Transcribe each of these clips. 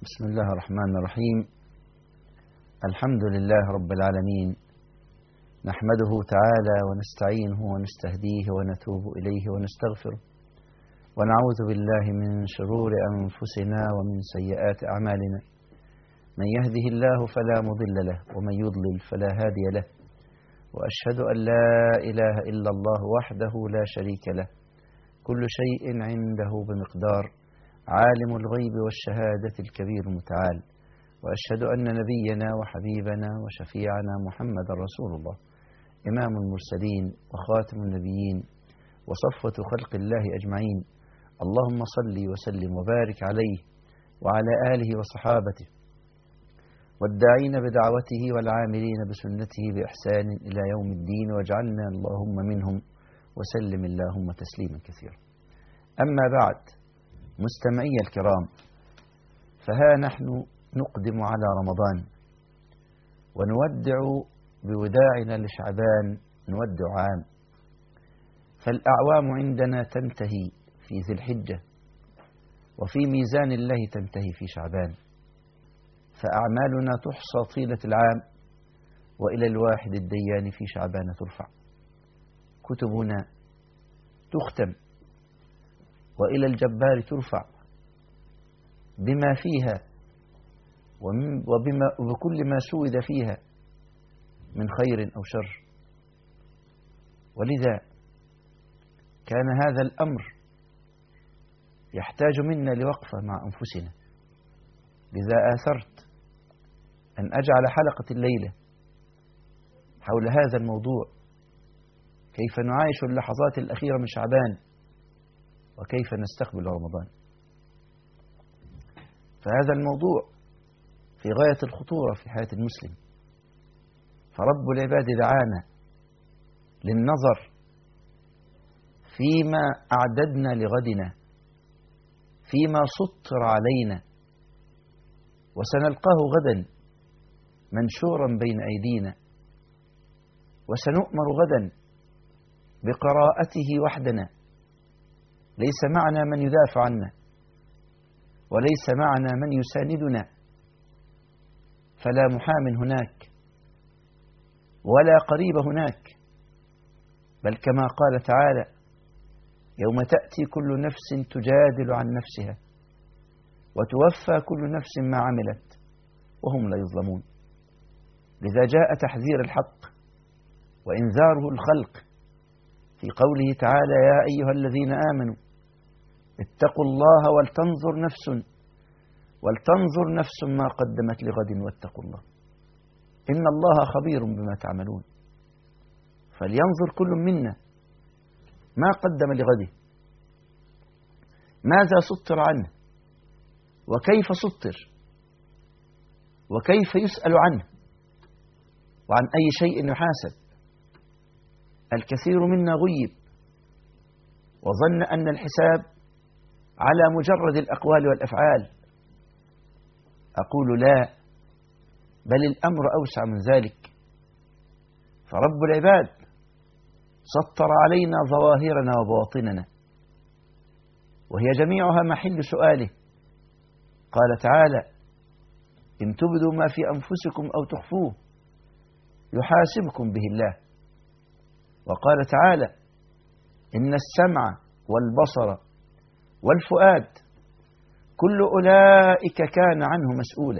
بسم الله الرحمن الرحيم. الحمد لله رب العالمين، نحمده تعالى ونستعينه ونستهديه ونتوب إليه ونستغفره، ونعوذ بالله من شرور أنفسنا ومن سيئات أعمالنا. من يهده الله فلا مضل له، ومن يضلل فلا هادي له، وأشهد أن لا إله إلا الله وحده لا شريك له، كل شيء عنده بمقدار، عالم الغيب والشهادة الكبير المتعال. وأشهد أن نبينا وحبيبنا وشفيعنا محمد رسول الله، إمام المرسلين وخاتم النبيين وصفوة خلق الله أجمعين. اللهم صل وسلم وبارك عليه وعلى آله وصحابته والداعين بدعوته والعاملين بسنته بإحسان إلى يوم الدين، واجعلنا اللهم منهم وسلم اللهم تسليما كثيرا. أما بعد، مستمعي الكرام، فها نحن نقدم على رمضان ونودع بوداعنا لشعبان، نودع عام، فالأعوام عندنا تنتهي في ذي الحجة، وفي ميزان الله تنتهي في شعبان، فأعمالنا تحصى طيلة العام، وإلى الواحد الديان في شعبان ترفع، كتبنا تختم، وإلى الجبار ترفع بما فيها وبكل ما سود فيها من خير أو شر. ولذا كان هذا الأمر يحتاج منا لوقفة مع أنفسنا. لذا آثرت أن أجعل حلقة الليلة حول هذا الموضوع، كيف نعايش اللحظات الأخيرة من شعبان، وكيف نستقبل رمضان. فهذا الموضوع في غاية الخطورة في حياة المسلم، فرب العباد دعانا للنظر فيما أعددنا لغدنا، فيما سطر علينا، وسنلقاه غدا منشورا بين أيدينا، وسنؤمر غدا بقراءته وحدنا. ليس معنا من يدافع عنا، وليس معنا من يساندنا، فلا محام هناك ولا قريب هناك، بل كما قال تعالى: يوم تأتي كل نفس تجادل عن نفسها وتوفى كل نفس ما عملت وهم لا يظلمون. لذا جاء تحذير الحق وإنذاره الخلق في قوله تعالى: يا أيها الذين آمنوا اتقوا الله ولتنظر نفس ما قدمت لغد واتقوا الله إن الله خبير بما تعملون. فلينظر كل منا ما قدم لغده، ماذا سطر عنه، وكيف سطر، وكيف يسأل عنه، وعن أي شيء يحاسب. الكثير منا غيب وظن أن الحساب على مجرد الأقوال والأفعال. أقول لا، بل الأمر أوسع من ذلك. فرب العباد سطر علينا ظواهرنا وبواطننا، وهي جميعها محل سؤاله. قال تعالى: إن تبدوا ما في أنفسكم أو تخفوه يحاسبكم به الله. وقال تعالى: إن السمع والبصر والفؤاد كل أولئك كان عنه مسؤولا.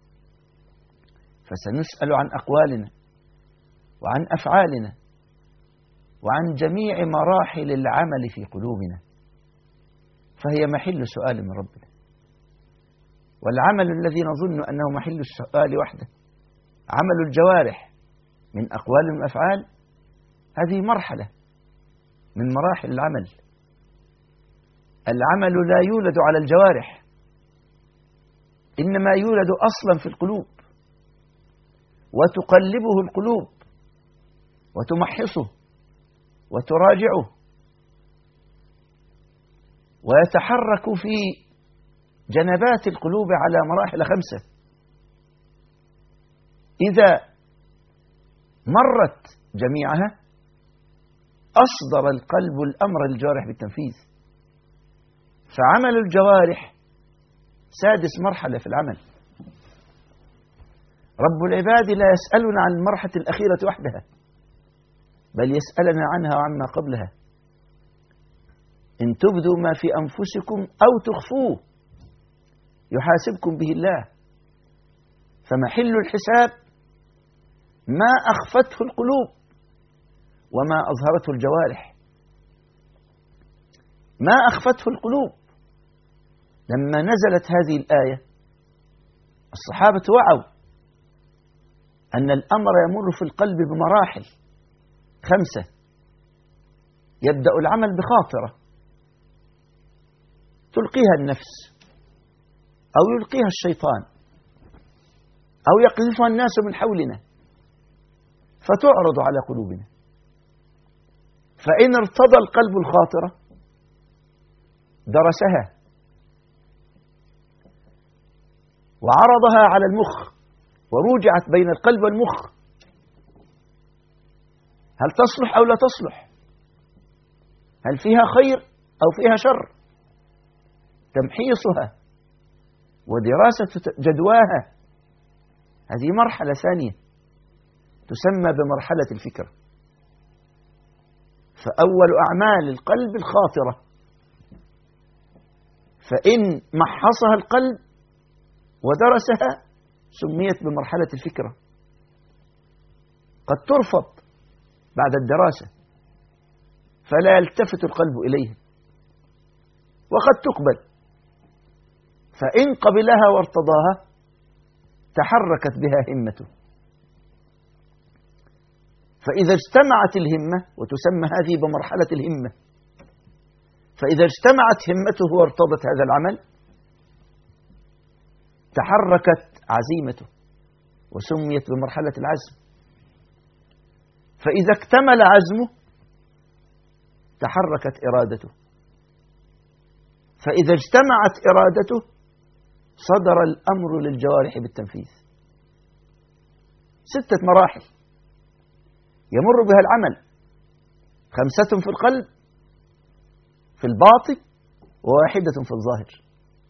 فسنسأل عن أقوالنا وعن أفعالنا وعن جميع مراحل العمل في قلوبنا، فهي محل سؤال من ربنا. والعمل الذي نظن أنه محل السؤال وحده، عمل الجوارح من أقوال وأفعال، هذه مرحلة من مراحل العمل. العمل لا يولد على الجوارح، إنما يولد أصلا في القلوب، وتقلبه القلوب وتمحصه وتراجعه، ويتحرك في جنبات القلوب على مراحل 5. إذا مرت جميعها أصدر القلب الأمر للجوارح بالتنفيذ. فعمل الجوارح سادس مرحلة في العمل. رب العباد لا يسألنا عن المرحلة الأخيرة وحدها، بل يسألنا عنها وعما قبلها. إن تبدوا ما في أنفسكم أو تخفوه يحاسبكم به الله. فمحل الحساب ما أخفته القلوب وما أظهرته الجوارح. ما أخفته القلوب، لما نزلت هذه الآية الصحابة وعوا أن الأمر يمر في القلب بمراحل 5. يبدأ العمل بخاطرة تلقيها النفس أو يلقيها الشيطان أو يقذفها الناس من حولنا فتعرض على قلوبنا. فإن ارتضى القلب الخاطرة درسها وعرضها على المخ ورجعت بين القلب والمخ، هل تصلح أو لا تصلح، هل فيها خير أو فيها شر. تمحيصها ودراسة جدواها، هذه مرحلة ثانية تسمى بمرحلة الفكرة. فأول أعمال القلب الخاطرة، فإن محصها القلب ودرسها سميت بمرحلة الفكرة. قد ترفض بعد الدراسة فلا يلتفت القلب إليها، وقد تقبل، فإن قبلها وارتضاها تحركت بها همته. فإذا اجتمعت الهمة، وتسمى هذه بمرحلة الهمة، فإذا اجتمعت همته وارتضت هذا العمل تحركت عزيمته وسميت بمرحلة العزم. فإذا اكتمل عزمه تحركت إرادته. فإذا اجتمعت إرادته صدر الأمر للجوارح بالتنفيذ. 6 مراحل يمر بها العمل، 5 في القلب في الباطن و1 في الظاهر.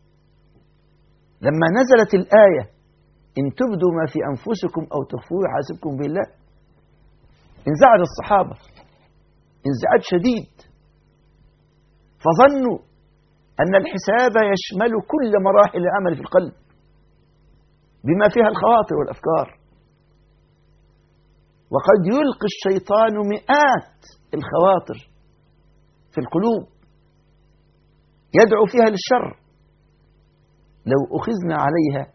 لما نزلت الآية إن تبدوا ما في أنفسكم أو تخفوه يحاسبكم بالله، انزعج الصحابة انزعاج شديد، فظنوا أن الحساب يشمل كل مراحل العمل في القلب بما فيها الخواطر والأفكار. وقد يلقي الشيطان مئات الخواطر في القلوب يدعو فيها للشر، لو أخذنا عليها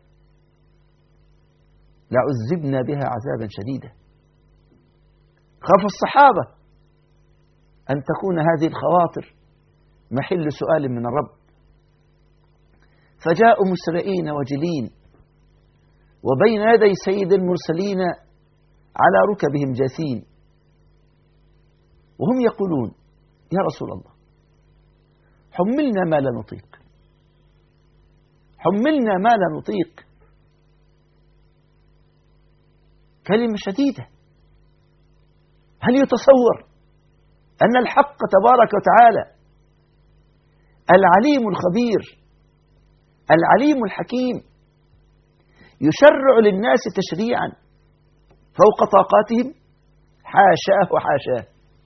لعذبنا بها عذابا شديدا. خاف الصحابة أن تكون هذه الخواطر محل سؤال من الرب، فجاءوا مسرعين وجلين وبين يدي سيد المرسلين على ركبهم جاثين، وهم يقولون يا رسول الله حملنا ما لا نطيق، حملنا ما لا نطيق. كلمة شديدة. هل يتصور أن الحق تبارك وتعالى العليم الخبير العليم الحكيم يشرع للناس تشريعا فوق طاقاتهم؟ حاشاه وحاشاه،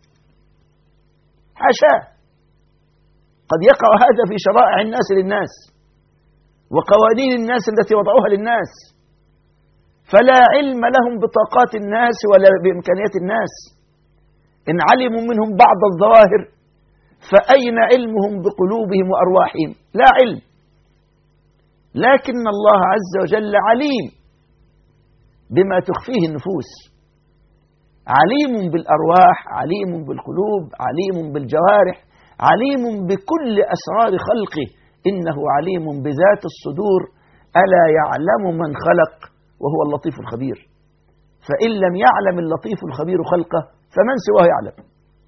حاشاه. قد يقع هذا في شرائع الناس للناس وقوانين الناس التي وضعوها للناس، فلا علم لهم بطاقات الناس ولا بإمكانيات الناس. إن علموا منهم بعض الظواهر فأين علمهم بقلوبهم وأرواحهم؟ لا علم. لكن الله عز وجل عليم بما تخفيه النفوس، عليم بالأرواح، عليم بالقلوب، عليم بالجوارح، عليم بكل أسرار خلقه. إنه عليم بذات الصدور، ألا يعلم من خلق وهو اللطيف الخبير. فإن لم يعلم اللطيف الخبير خلقه فمن سواه يعلم.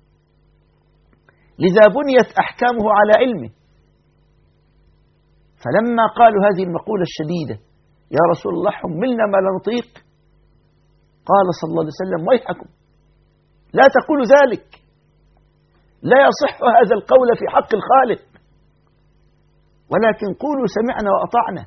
لذا بنيت أحكامه على علمه. فلما قالوا هذه المقولة الشديدة يا رسول الله حملنا ما لا نطيق، قال صلى الله عليه وسلم ويحكم لا تقولوا ذلك، لا يصح هذا القول في حق الخالق. ولكن قولوا سمعنا وأطعنا.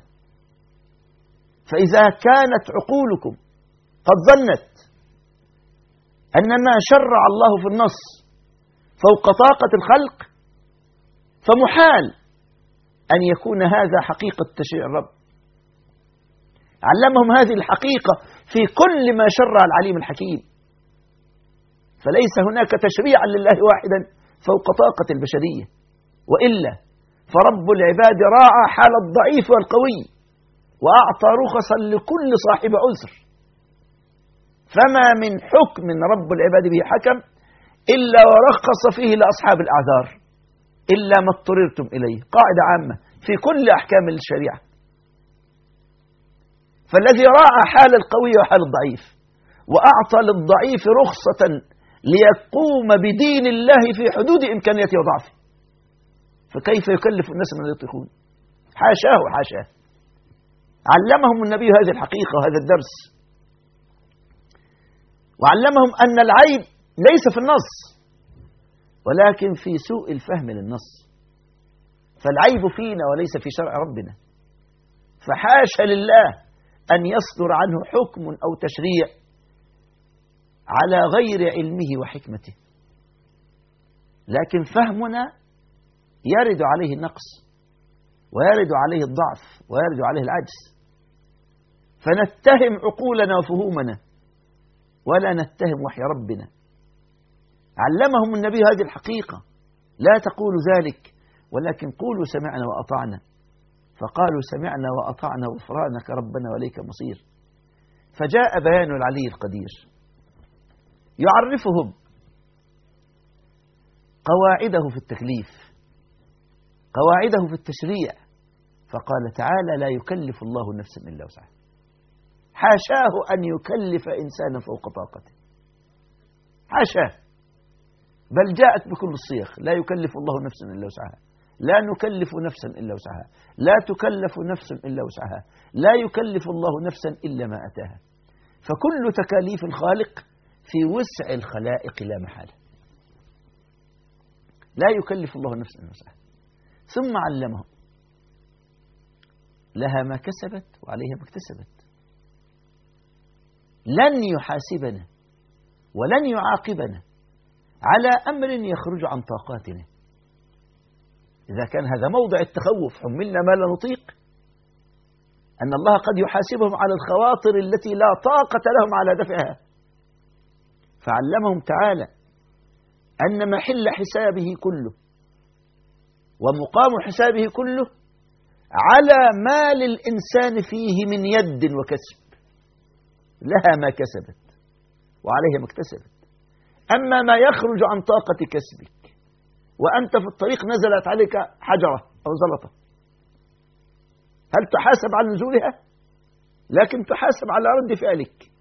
فإذا كانت عقولكم قد ظنت أن ما شرع الله في النص فوق طاقة الخلق، فمحال أن يكون هذا حقيقة تشريع الرب. علمهم هذه الحقيقة في كل ما شرع العليم الحكيم، فليس هناك تشريعا لله واحدا فوق طاقة البشرية، وإلا فرب العباد راعى حال الضعيف والقوي وأعطى رخصا لكل صاحب عذر، فما من حكم رب العباد به حكم إلا ورخص فيه لأصحاب الأعذار إلا ما اضطررتم إليه. قاعدة عامة في كل أحكام الشريعة. فالذي راعى حال القوي وحال الضعيف وأعطى للضعيف رخصة ليقوم بدين الله في حدود إمكانيته وضعفه، فكيف يكلف الناس من يطيقون؟ حاشاه وحاشاه. علمهم النبي هذه الحقيقة وهذا الدرس، وعلمهم أن العيب ليس في النص ولكن في سوء الفهم للنص، فالعيب فينا وليس في شرع ربنا. فحاشا لله أن يصدر عنه حكم أو تشريع على غير علمه وحكمته، لكن فهمنا يرد عليه النقص ويرد عليه الضعف ويرد عليه العجز، فنتهم عقولنا وفهومنا ولا نتهم وحي ربنا. علمهم النبي هذه الحقيقة، لا تقولوا ذلك ولكن قولوا سمعنا وأطعنا، فقالوا سمعنا وأطعنا غفرانك ربنا وإليك المصير. فجاء بيان العلي القدير يعرفهم قواعده في التكليف، قواعده في التشريع، فقال تعالى لا يكلف الله نفسا إلا وسعها. حاشاه أن يكلف إنسانا فوق طاقته، حاشاه، بل جاءت بكل الصيغ. لا يكلف الله نفسا إلا وسعها، لا نكلف نفسا إلا وسعها، لا تكلف نفس إلا وسعها، لا يكلف الله نفسا إلا ما أتاها. فكل تكاليف الخالق في وسع الخلائق لا محالة، لا يكلف الله نفسا إلا وسعها. ثم علمهم لها ما كسبت وعليها ما اكتسبت، لن يحاسبنا ولن يعاقبنا على أمر يخرج عن طاقاتنا. إذا كان هذا موضع التخوف حملنا ما لا نطيق، أن الله قد يحاسبهم على الخواطر التي لا طاقة لهم على دفعها، فعلمهم تعالى أن محل حسابه كله ومقام حسابه كله على ما للإنسان فيه من يد وكسب، لها ما كسبت وعليها ما اكتسبت. أما ما يخرج عن طاقة كسبك وأنت في الطريق نزلت عليك حجرة أو زلطة، هل تحاسب على نزولها؟ لكن تحاسب على رد فعلك.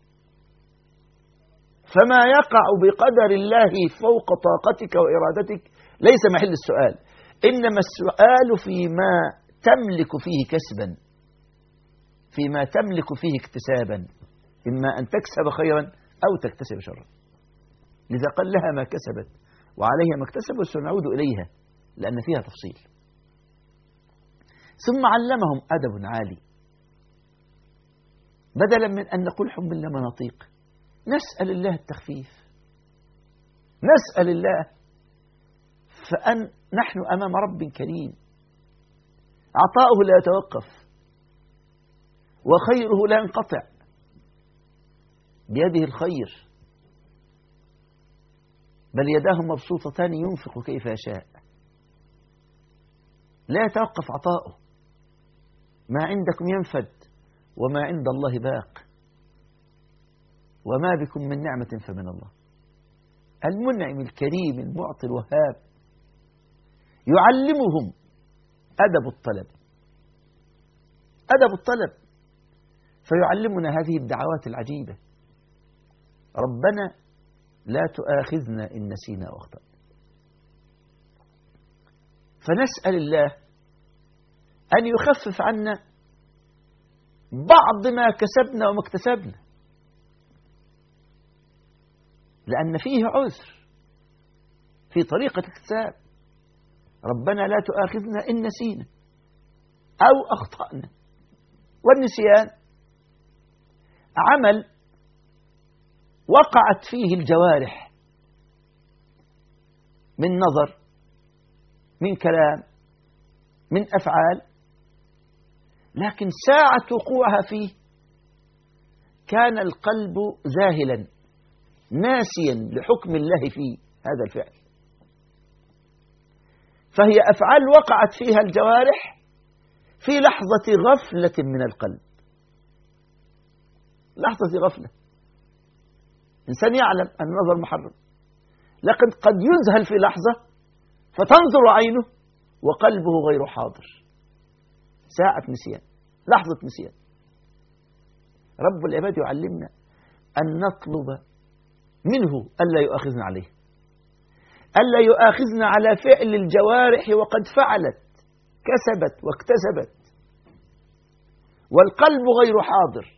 فما يقع بقدر الله فوق طاقتك وإرادتك ليس محل السؤال، إنما السؤال فيما تملك فيه كسبا، فيما تملك فيه اكتسابا، إما أن تكسب خيرا أو تكتسب شرا. لذا قال لها ما كسبت وعليها ما اكتسبت، سنعود إليها لأن فيها تفصيل. ثم علمهم أدب عالي، بدلا من أن نقول حملنا ما نطيق، نسأل الله التخفيف، نسأل الله، فأن نحن أمام رب كريم عطاؤه لا يتوقف وخيره لا ينقطع، بيده الخير، بل يداه مبسوطتان ينفق كيف يشاء، لا يتوقف عطاؤه. ما عندكم ينفد وما عند الله باق، وما بكم من نعمة فمن الله. المنعم الكريم المعطي الوهاب يعلمهم أدب الطلب، أدب الطلب، فيعلمنا هذه الدعوات العجيبة: ربنا لا تؤاخذنا إن نسينا أو أخطأنا. فنسأل الله أن يخفف عنا بعض ما كسبنا وما اكتسبنا، لأن فيه عذر في طريقة الاكتساب. ربنا لا تؤاخذنا إن نسينا، أو أخطأنا. والنسيان عمل وقعت فيه الجوارح من نظر، من كلام، من أفعال، لكن ساعة وقوعها فيه كان القلب ذاهلا ناسيا لحكم الله في هذا الفعل. فهي أفعال وقعت فيها الجوارح في لحظة غفلة من القلب، لحظة غفلة. إنسان يعلم أن النظر محرم، لكن قد يذهل في لحظة فتنظر عينه وقلبه غير حاضر. ساعة نسيان، لحظة نسيان. رب العباد يعلمنا أن نطلب منه ألا يؤاخذنا عليه، ألا يؤاخذنا على فعل الجوارح وقد فعلت، كسبت واكتسبت، والقلب غير حاضر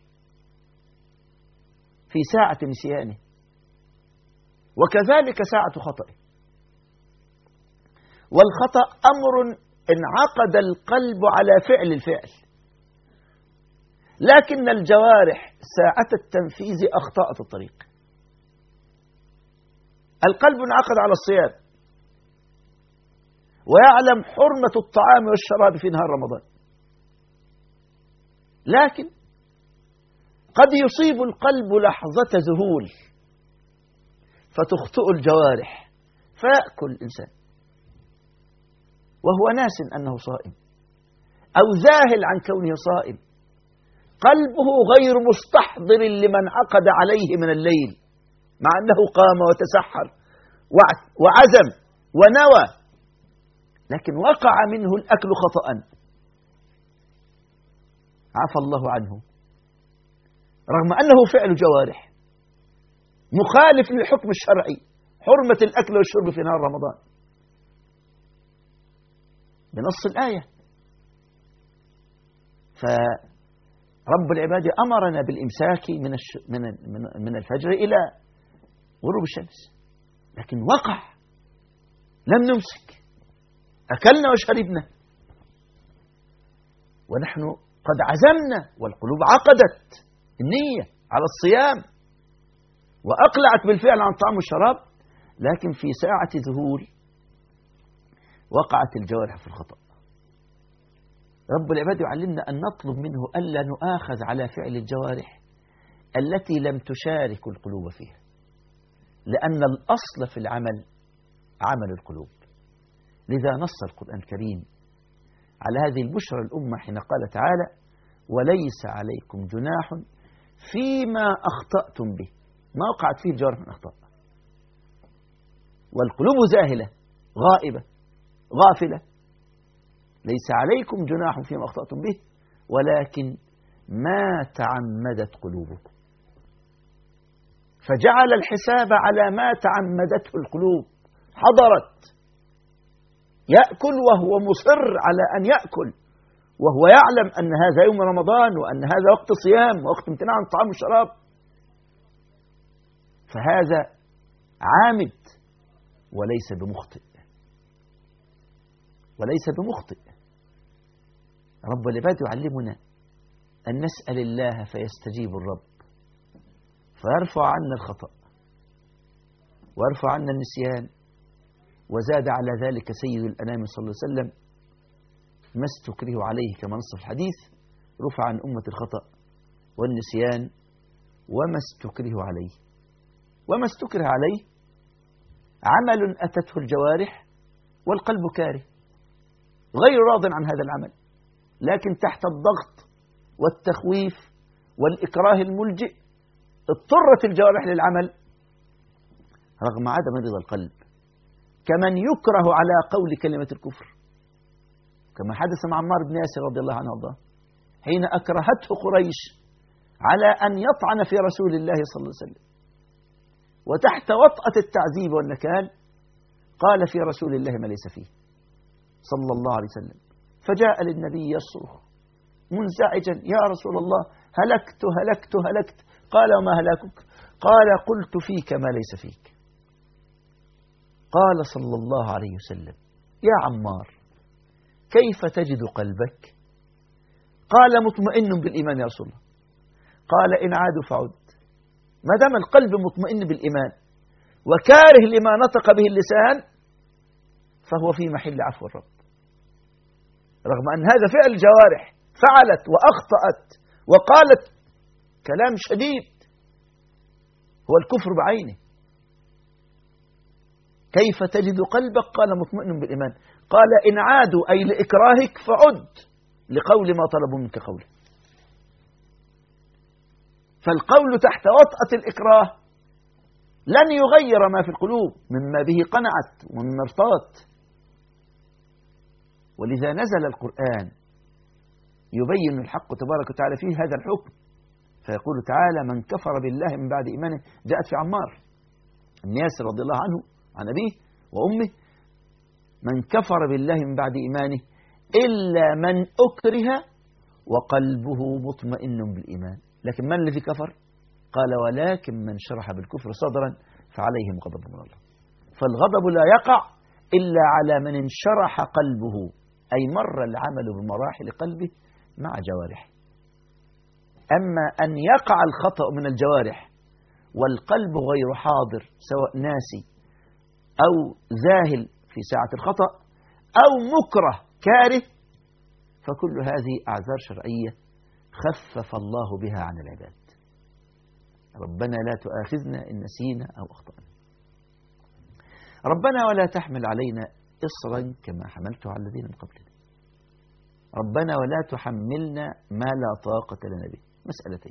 في ساعة نسيانه، وكذلك ساعة خطئه. والخطأ أمر انعقد القلب على فعل الفعل، لكن الجوارح ساعة التنفيذ أخطأت الطريق. القلب انعقد على الصيام ويعلم حرمة الطعام والشراب في نهار رمضان، لكن قد يصيب القلب لحظة ذهول فتخطئ الجوارح فيأكل الإنسان وهو ناس أنه صائم، أو ذاهل عن كونه صائم، قلبه غير مستحضر لمن عقد عليه من الليل، مع أنه قام وتسحر وعزم ونوى، لكن وقع منه الأكل خطأ عفى الله عنه، رغم أنه فعل جوارح مخالف للحكم الشرعي، حرمة الأكل والشرب في نهار رمضان بنص الآية. فرب العباد أمرنا بالإمساك من الفجر إلى غروب الشمس، لكن وقع، لم نمسك، أكلنا وشربنا ونحن قد عزمنا والقلوب عقدت النية على الصيام وأقلعت بالفعل عن طعام الشراب، لكن في ساعة ذهول وقعت الجوارح في الخطأ. رب العباد يعلمنا أن نطلب منه ألا نؤاخذ على فعل الجوارح التي لم تشارك القلوب فيها، لأن الأصل في العمل عمل القلوب. لذا نص القرآن الكريم على هذه البشرى الأمة حين قال تعالى: وليس عليكم جناح فيما أخطأتم به، ما وقعت فيه الجوارح من أخطاء، والقلوب ذاهلة غائبة غافلة. ليس عليكم جناح فيما أخطأتم به ولكن ما تعمدت قلوبكم، فجعل الحساب على ما تعمدته القلوب. حضرت يأكل وهو مصر على أن يأكل وهو يعلم أن هذا يوم رمضان وأن هذا وقت صيام ووقت امتناع عن الطعام والشراب، فهذا عامد وليس بمخطئ، وليس بمخطئ. رب العباد يعلمنا أن نسأل الله فيستجيب الرب فيرفع عنا الخطأ ويرفع عنا النسيان. وزاد على ذلك سيد الأنام صلى الله عليه وسلم: ما استكره عليه، كما نص في الحديث: رفع عن أمة الخطأ والنسيان وما استكره عليه. وما استكره عليه عمل أتته الجوارح والقلب كاره غير راض عن هذا العمل، لكن تحت الضغط والتخويف والإكراه الملجئ اضطرت الجوارح للعمل رغم عدم رضا القلب، كمن يكره على قول كلمة الكفر، كما حدث مع عمار بن ياسر رضي الله عنه وارضاه حين أكرهته قريش على أن يطعن في رسول الله صلى الله عليه وسلم، وتحت وطأة التعذيب والنكال قال في رسول الله ما ليس فيه صلى الله عليه وسلم، فجاء للنبي يصرخ منزعجا: يا رسول الله، هلكت هلكت هلكت. قال: وما هلاكك؟ قال: قلت فيك ما ليس فيك. قال صلى الله عليه وسلم: يا عمار، كيف تجد قلبك قال مطمئن بالإيمان يا رسول الله. قال إن عادوا فعد. ما دام القلب مطمئن بالإيمان وكاره لما نطق به اللسان فهو في محل عفو الرب، رغم أن هذا فعل الجوارح فعلت وأخطأت وقالت كلام شديد هو الكفر بعينه. كيف تجد قلبك؟ قال مطمئن بالإيمان. قال إن عادوا أي لإكراهك فعد لقول ما طلبوا منك قوله. فالقول تحت وطأة الإكراه لن يغير ما في القلوب مما به قنعت ومما ارتضت. ولذا نزل القرآن يبين الحق تبارك وتعالى فيه هذا الحكم، فيقول تعالى من كفر بالله من بعد إيمانه. جاءت في عمار بن ياسر رضي الله عنه عن أبيه وأمه من كفر بالله من بعد إيمانه إلا من أكره وقلبه مطمئن بالإيمان. لكن من الذي كفر؟ قال ولكن من شرح بالكفر صدرا فعليهم غضب من الله. فالغضب لا يقع إلا على من انشرح قلبه، أي مر العمل بمراحل قلبه مع جوارحه. أما أن يقع الخطأ من الجوارح والقلب غير حاضر سواء ناسي أو ذاهل في ساعة الخطأ أو مكره كاره، فكل هذه أعذار شرعية خفف الله بها عن العباد. ربنا لا تؤاخذنا إن نسينا أو أخطأنا. ربنا ولا تحمل علينا إصرا كما حملته على الذين من قبلنا. ربنا ولا تحملنا ما لا طاقة لنا به. مسألتين: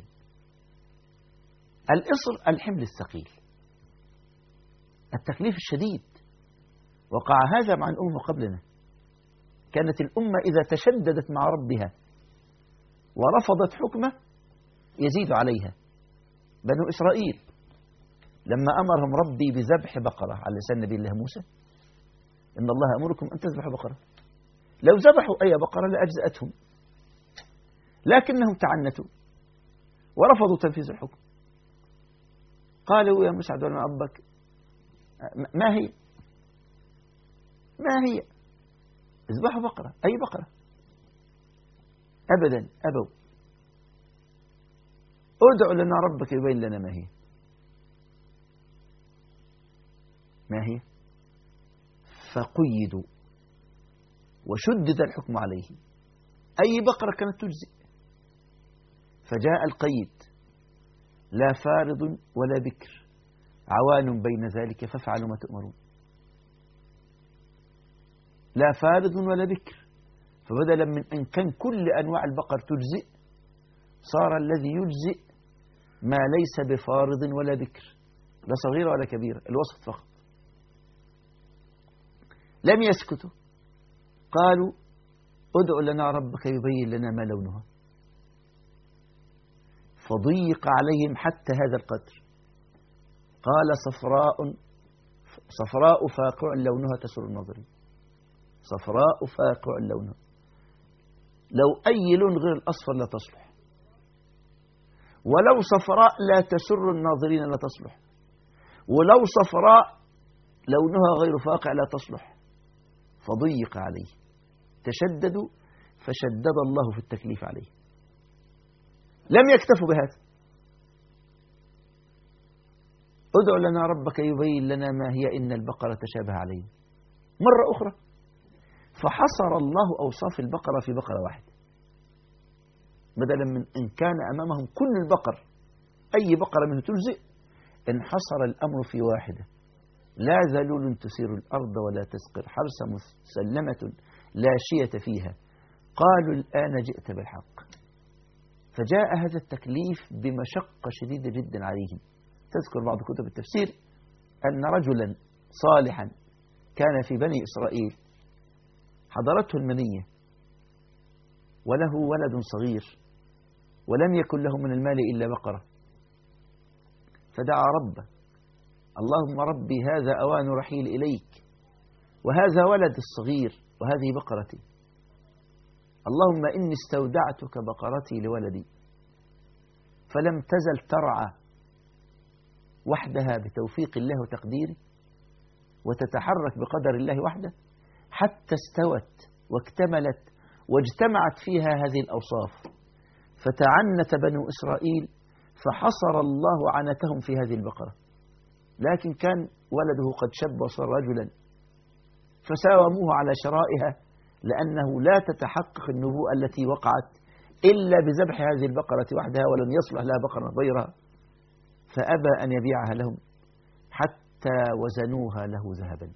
الإصر الحمل الثقيل، التكليف الشديد. وقع هذا مع الأمة قبلنا. كانت الأمة إذا تشددت مع ربها ورفضت حكمه يزيد عليها. بنو إسرائيل لما أمرهم ربي بذبح بقرة على لسان نبي الله موسى، إن الله أمركم أن تذبحوا بقرة، لو ذبحوا أي بقرة لأجزأتهم، لكنهم تعنتوا ورفضوا تنفيذ الحكم. قالوا يا موسى ادعو لنا ربك. ما هي اذبحوا بقرة، أي بقرة. أبدا أبوا. ادعو لنا ربك يبين لنا ما هي. فقيدوا وشدد الحكم عليه. أي بقرة كانت تجزئ. فجاء القيد: لا فارض ولا بكر عوان بين ذلك فافعلوا ما تؤمرون. لا فارض ولا بكر. فبدلا من أن كان كل أنواع البقر تجزئ صار الذي يجزئ ما ليس بفارض ولا بكر، لا صغيرة ولا كبيرة، الوسط فقط. لم يسكتوا، قالوا ادع لنا ربك يبين لنا ما لونها. فضيق عليهم حتى هذا القدر. قال صفراء فاقع لونها تسر الناظرين. صفراء فاقع لونها، لو أي لون غير الأصفر لا تصلح، ولو صفراء لا تسر الناظرين لا تصلح، ولو صفراء لونها غير فاقع لا تصلح. فضيق عليه، تشددوا فشدد الله في التكليف عليه. لم يكتفوا بهذا، ادع لنا ربك يبين لنا ما هي إن البقرة تشابه علينا. مرة أخرى فحصر الله أوصاف البقرة في بقرة واحدة، بدلا من إن كان أمامهم كل البقر أي بقرة منه تجزئ، انحصر الأمر في واحدة: لا ذلول تثير الأرض ولا تسقي الحرث مسلمة لا شية فيها. قالوا الآن جئت بالحق. فجاء هذا التكليف بمشقة شديدة جدا عليهم. تذكر بعض كتب التفسير أن رجلا صالحا كان في بني إسرائيل حضرته المنية وله ولد صغير ولم يكن له من المال إلا بقرة، فدعا ربه: اللهم ربي هذا أوان رحيل إليك وهذا ولد الصغير وهذه بقرتي، اللهم إني استودعتك بقرتي لولدي. فلم تزل ترعى وحدها بتوفيق الله وتقديره وتتحرك بقدر الله وحده حتى استوت واكتملت واجتمعت فيها هذه الأوصاف، فتعنت بنو إسرائيل فحصر الله عنتهم في هذه البقرة. لكن كان ولده قد شب وصار رجلا، فساوموه على شرائها، لأنه لا تتحقق النبوءة التي وقعت إلا بذبح هذه البقرة وحدها، ولن يصلح لها بقرة غيرها. فأبى أن يبيعها لهم حتى وزنوها له ذهبا،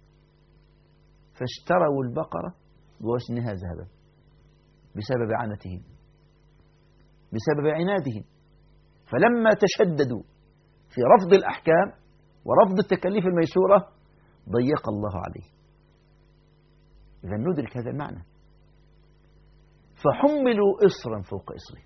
فاشتروا البقرة بوزنها ذهبا بسبب عنتهم، بسبب عنادهم. فلما تشددوا في رفض الأحكام ورفض التكاليف الميسورة ضيق الله عليه. إذا ندرك هذا المعنى. فحملوا إصرا فوق إصره.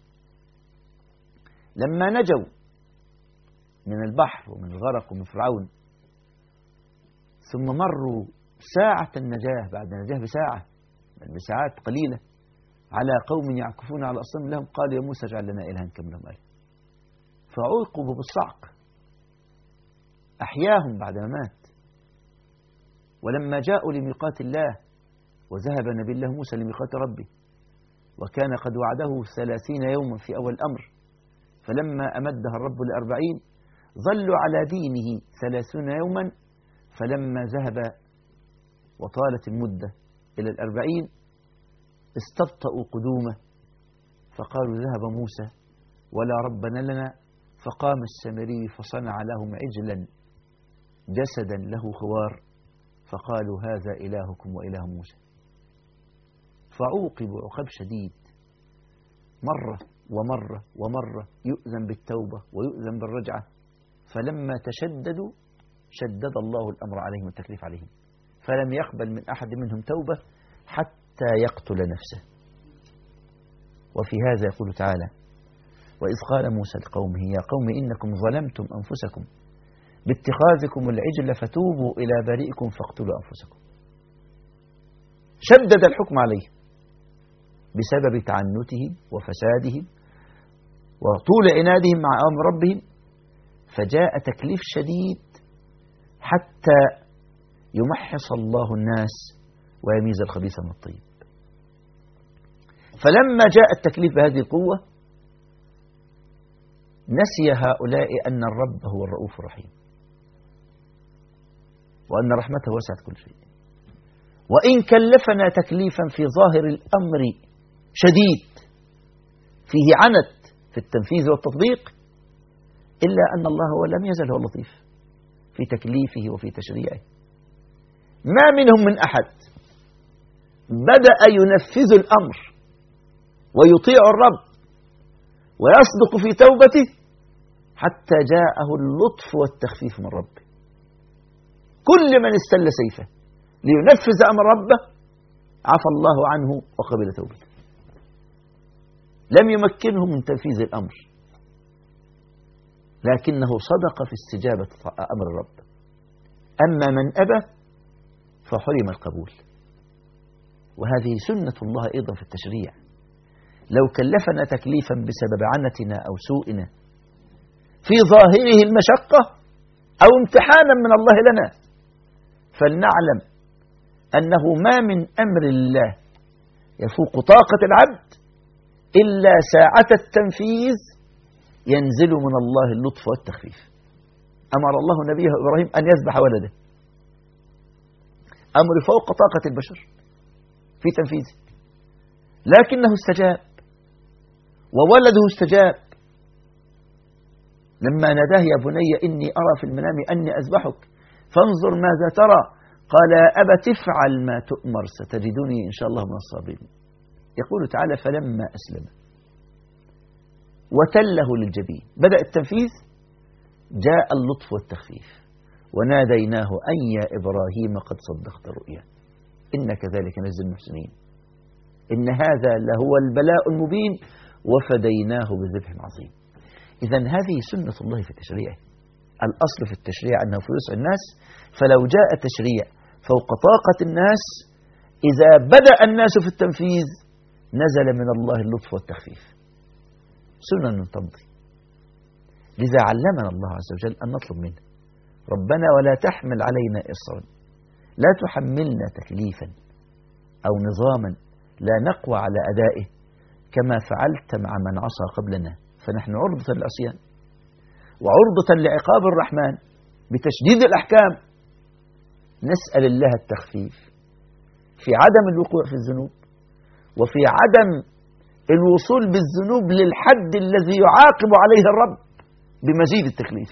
لما نجوا من البحر ومن الغرق ومن فرعون، ثم مروا ساعة النجاة بعد النجاة بساعة، بل بساعات قليلة، على قوم يعكفون على أصنام لهم، قالوا يا موسى اجعل لنا إلها كما لهم آله. فعوقبوا بالصعق، أحياهم بعد ما مات. ولما جاءوا لميقات الله، وذهب نبي الله موسى لميقات ربه، وكان قد وعده 30 يوما في أول الأمر، فلما أمدها الرب ل40 ظلوا على دينه 30 يوما. فلما ذهب وطالت المدة إلى 40 استبطأوا قدومه، فقالوا ذهب موسى ولا ربنا لنا. فقام السامري فصنع لهم عجلا جسدا له خوار، فقالوا هذا إلهكم وإله موسى. فعوقبوا عقاب شديد، مرة ومرة ومرة يؤذن بالتوبة ويؤذن بالرجعة. فلما تشددوا شدد الله الأمر عليهم والتكليف عليهم، فلم يقبل من أحد منهم توبة حتى يقتل نفسه. وفي هذا يقول تعالى: وإذ قال موسى لقومه يا قوم إنكم ظلمتم أنفسكم باتخاذكم العجل فتوبوا إلى بارئكم فاقتلوا أنفسكم. شدد الحكم عليه بسبب تعنتهم وفسادهم وطول عنادهم مع أمر ربهم، فجاء تكليف شديد حتى يمحص الله الناس ويميز الخبيث من الطيب. فلما جاء التكليف بهذه القوة نسي هؤلاء أن الرب هو الرؤوف الرحيم، وأن رحمته وسعت كل شيء. وإن كلفنا تكليفا في ظاهر الأمر شديد فيه عنت في التنفيذ والتطبيق، إلا أن الله هو لم يزل هو اللطيف في تكليفه وفي تشريعه. ما منهم من أحد بدأ ينفذ الأمر ويطيع الرب ويصدق في توبته حتى جاءه اللطف والتخفيف من ربه. كل من استل سيفه لينفذ أمر ربه عفى الله عنه وقبل توبته، لم يمكنه من تنفيذ الأمر، لكنه صدق في استجابة أمر الرب. أما من أبى فحرم القبول. وهذه سنة الله أيضا في التشريع. لو كلفنا تكليفا بسبب عنتنا أو سوءنا في ظاهره المشقة أو امتحانا من الله لنا، فلنعلم أنه ما من أمر الله يفوق طاقة العبد إلا ساعة التنفيذ ينزل من الله اللطف والتخفيف. أمر الله نبيه إبراهيم أن يذبح ولده، أمر فوق طاقة البشر في تنفيذه، لكنه استجاب وولده استجاب. لما ناداه يا بني إني أرى في المنام أني أذبحك فانظر ماذا ترى، قال يا أبت افعل ما تؤمر ستجدني إن شاء الله من الصابرين. يقول تعالى فلما أسلم وتله للجبين بدأ التنفيذ، جاء اللطف والتخفيف وناديناه أن يا إبراهيم قد صدقت الرؤيا إن كذلك نجزي المحسنين إن هذا لهو البلاء المبين وفديناه بذبح عظيم. إذن هذه سنة الله في تشريعه. الأصل في التشريع أنه في وسع الناس، فلو جاء تشريع فوق طاقة الناس إذا بدأ الناس في التنفيذ نزل من الله اللطف والتخفيف، سنن تمضي. لذا علمنا الله عز وجل أن نطلب منه ربنا ولا تحمل علينا إصرا، لا تحملنا تكليفا أو نظاما لا نقوى على أدائه كما فعلت مع من عصى قبلنا، فنحن عرضة للعصيان وعرضة لعقاب الرحمن بتشديد الأحكام. نسأل الله التخفيف في عدم الوقوع في الذنوب، وفي عدم الوصول بالذنوب للحد الذي يعاقب عليه الرب بمزيد التكليف.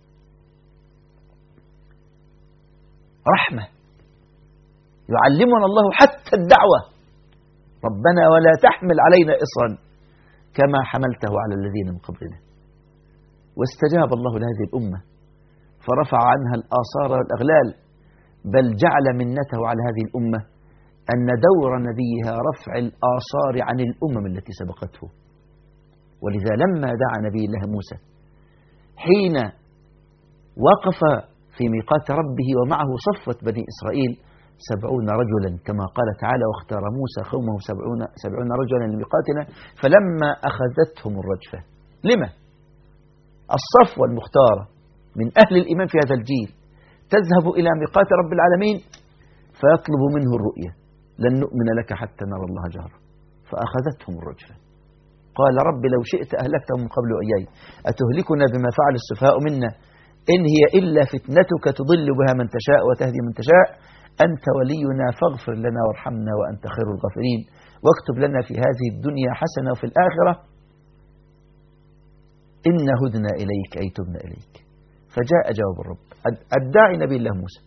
رحمة يعلمنا الله حتى الدعوة: ربنا ولا تحمل علينا إصرا كما حملته على الذين من قبلنا. واستجاب الله لهذه الأمة فرفع عنها الآثار والأغلال، بل جعل منته على هذه الأمة أن دور نبيها رفع الآثار عن الأمم التي سبقته. ولذا لما دعا نبي الله موسى حين وقف في ميقات ربه ومعه صفوة بني إسرائيل 70 رجلا كما قال تعالى: واختار موسى قومه 70 رجلا لميقاتنا فلما أخذتهم الرجفة. لما؟ الصفوة المختارة من أهل الإيمان في هذا الجيل تذهب إلى ميقات رب العالمين فيطلب منه الرؤية: لن نؤمن لك حتى نرى الله جهرا. فأخذتهم الرجفة. قال: رب لو شئت أهلكتهم من قبل وإياي أتهلكنا بما فعل السفهاء منا إن هي إلا فتنتك تضل بها من تشاء وتهدي من تشاء أنت ولينا فاغفر لنا وارحمنا وأنت خير الغافرين واكتب لنا في هذه الدنيا حسنة وفي الآخرة إنا هدنا إليك أي تبنا إليك. فجاء جواب الرب الداعي نبي الله موسى،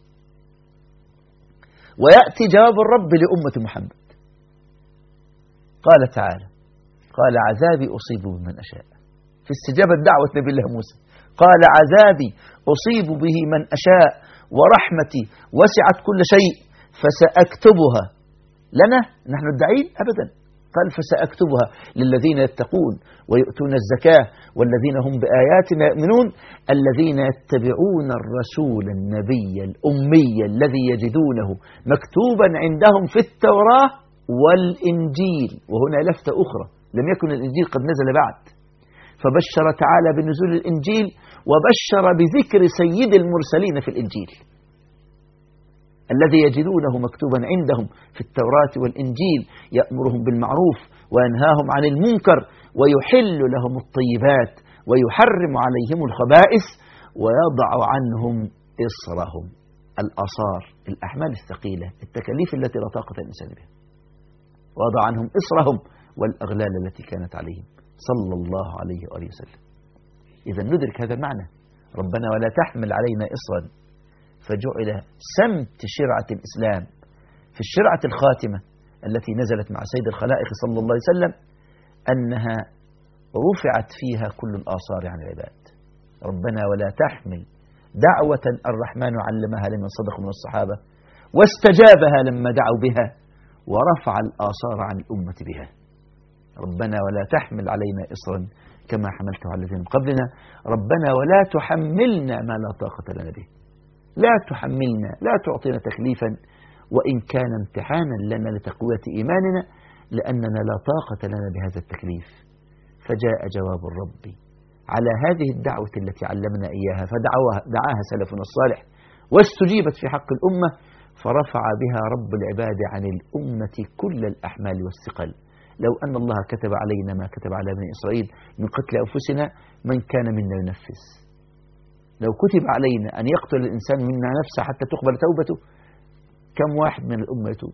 ويأتي جواب الرب لأمة محمد. قال تعالى: قال عذابي أصيب بمن أشاء. في استجابة دعوة نبي الله موسى قال: عذابي أصيب به من أشاء ورحمتي وسعت كل شيء فسأكتبها لنا نحن الداعين أبدا. قال: فسأكتبها للذين يتقون ويؤتون الزكاة والذين هم بآياتنا يؤمنون الذين يتبعون الرسول النبي الأمي الذي يجدونه مكتوبا عندهم في التوراة والإنجيل. وهنا لفتة أخرى: لم يكن الإنجيل قد نزل بعد، فبشر تعالى بنزول الإنجيل وبشر بذكر سيد المرسلين في الإنجيل الذي يجدونه مكتوبا عندهم في التوراة والإنجيل يأمرهم بالمعروف وينهاهم عن المنكر ويحل لهم الطيبات ويحرم عليهم الخبائث ويضع عنهم إصرهم، الآثار، الأحمال الثقيلة، التكاليف التي لا طاقة الإنسان بها، ويضع عنهم إصرهم والأغلال التي كانت عليهم صلى الله عليه وآله وسلم. إذا ندرك هذا المعنى: ربنا ولا تحمل علينا إصرا، فجعل سمت شرعة الإسلام في الشرعة الخاتمة التي نزلت مع سيد الخلائق صلى الله عليه وسلم أنها رفعت فيها كل الآثار عن العباد. ربنا ولا تحمل دعوة الرحمن علمها لمن صدق من الصحابة واستجابها لما دعوا بها ورفع الآثار عن الأمة بها. ربنا ولا تحمل علينا إصرا كما حملته على الذين من قبلنا. ربنا ولا تحملنا ما لا طاقة لنا به. لا تحملنا، لا تعطينا تكليفا وإن كان امتحانا لنا لتقوية إيماننا، لأننا لا طاقة لنا بهذا التكليف. فجاء جواب الرب على هذه الدعوة التي علمنا إياها فدعاها سلفنا الصالح واستجيبت في حق الأمة، فرفع بها رب العباد عن الأمة كل الأحمال والثقل. لو أن الله كتب علينا ما كتب على بني إسرائيل من قتل أنفسنا من كان منا ينفذ. لو كتب علينا أن يقتل الإنسان منا نفسه حتى تقبل توبته، كم واحد من الأمة يتوب؟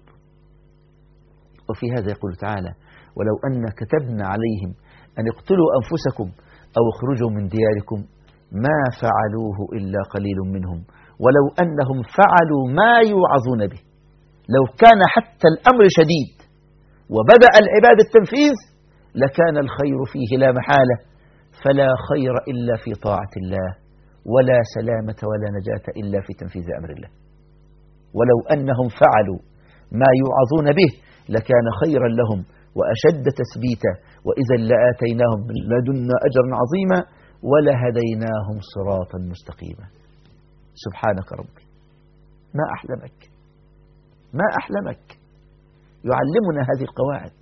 وفي هذا يقول تعالى: ولو أن كتبنا عليهم أن اقتلوا أنفسكم أو اخرجوا من دياركم ما فعلوه إلا قليل منهم ولو أنهم فعلوا ما يوعظون به. لو كان حتى الأمر شديد وبدأ العباد التنفيذ لكان الخير فيه لا محالة، فلا خير إلا في طاعة الله، ولا سلامة ولا نجاة إلا في تنفيذ أمر الله. ولو أنهم فعلوا ما يوعظون به لكان خيرا لهم وأشد تثبيتا، وإذا لآتيناهم من لدنا أجرا عظيما ولهديناهم صراطا مستقيما. سبحانك ربي، ما أحلمك، ما أحلمك. يعلمنا هذه القواعد: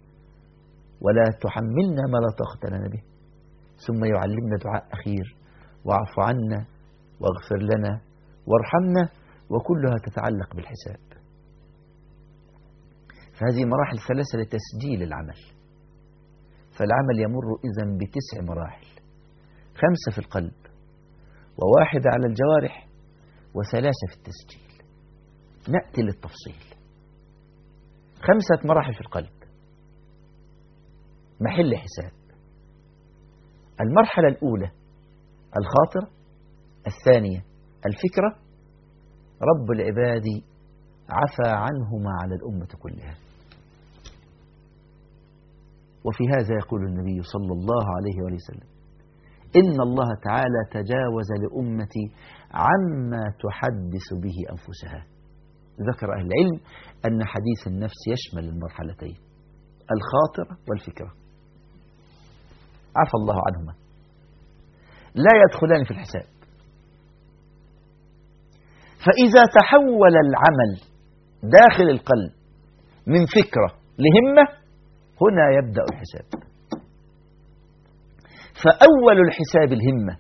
ولا تحملنا ما لا طاقة لنا به، ثم يعلمنا دعاء أخير: واعف عنا واغفر لنا وارحمنا، وكلها تتعلق بالحساب. فهذه مراحل ثلاثة لتسجيل العمل. فالعمل يمر إذن ب9 مراحل: 5 في القلب، و1 على الجوارح، و3 في التسجيل. نأتي للتفصيل. 5 مراحل في القلب، محل حساب. المرحلة الأولى الخاطرة، الثانية الفكرة. رب العباد عفى عنهما على الأمة كلها. وفي هذا يقول النبي صلى الله عليه وسلم: إن الله تعالى تجاوز لأمتي عما تحدث به أنفسها. ذكر أهل العلم أن حديث النفس يشمل المرحلتين، الخاطرة والفكرة. عفى الله عنهما، لا يدخلان في الحساب. فإذا تحول العمل داخل القلب من فكرة لهمة، هنا يبدأ الحساب. فأول الحساب الهمة.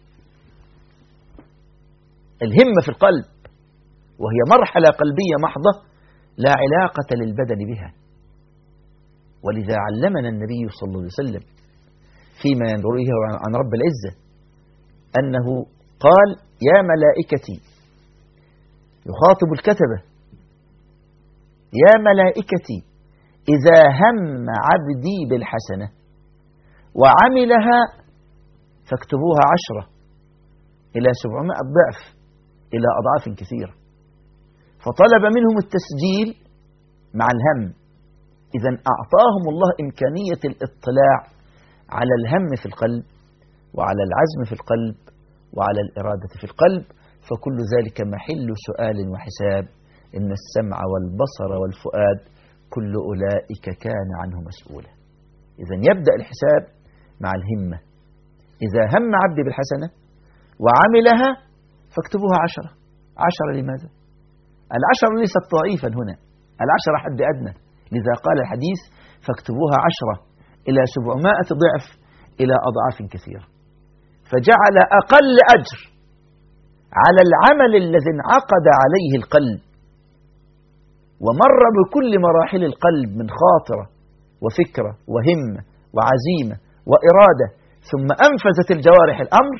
الهمة في القلب، وهي مرحلة قلبية محضة لا علاقة للبدن بها. ولذا علمنا النبي صلى الله عليه وسلم فيما ينظره عن رب العزة أنه قال: يا ملائكتي، يخاطب الكتبة: يا ملائكتي إذا هم عبدي بالحسنة وعملها فاكتبوها 10 إلى 700 ضعف إلى أضعاف كثيرة. فطلب منهم التسجيل مع الهم. إذن أعطاهم الله إمكانية الاطلاع على الهم في القلب، وعلى العزم في القلب، وعلى الإرادة في القلب. فكل ذلك محل سؤال وحساب. إن السمع والبصر والفؤاد كل أولئك كان عنه مسؤولا. إذن يبدأ الحساب مع الهمة. إذا هم عبدي بالحسنة وعملها فاكتبوها 10. 10 لماذا؟ 10 ليست ضعيفا هنا، 10 حد أدنى. لذا قال الحديث: فاكتبوها 10 إلى 700 ضعف إلى أضعاف كثيرة. فجعل أقل أجر على العمل الذي انعقد عليه القلب ومر بكل مراحل القلب من خاطرة وفكرة وهمة وعزيمة وإرادة، ثم أنفذت الجوارح الأمر،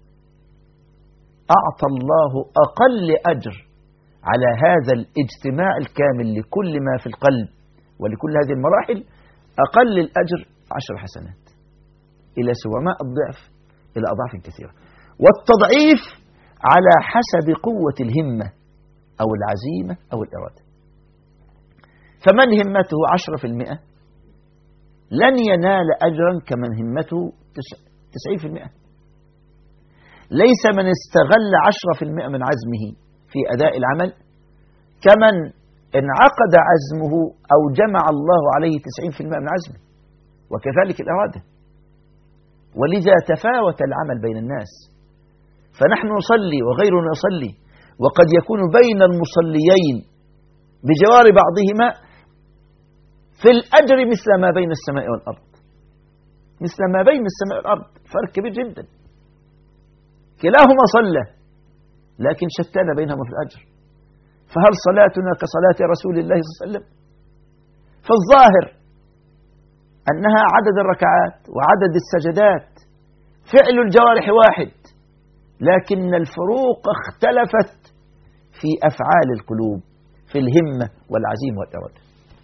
أعطى الله أقل أجر على هذا الاجتماع الكامل لكل ما في القلب ولكل هذه المراحل. أقل الأجر 10 حسنات إلى 700 ضعف إلى أضعاف كثيرة. والتضعيف على حسب قوة الهمة أو العزيمة أو الإرادة. فمن همته 10% لن ينال أجرا كمن همته 90%. ليس من استغل 10% من عزمه في أداء العمل كمن انعقد عزمه أو جمع الله عليه 90% من عزمه، وكذلك الإرادة. ولذا تفاوت العمل بين الناس. فنحن نصلي وغيرنا يصلي، وقد يكون بين المصليين بجوار بعضهما في الأجر مثل ما بين السماء والأرض. مثل ما بين السماء والأرض، فرق كبير جدا. كلاهما صلى لكن شتان بينهما في الأجر. فهل صلاتنا كصلاة رسول الله صلى الله عليه وسلم؟ فالظاهر أنها عدد الركعات وعدد السجدات، فعل الجوارح واحد، لكن الفروق اختلفت في أفعال القلوب، في الهمة والعزيمة والإرادة.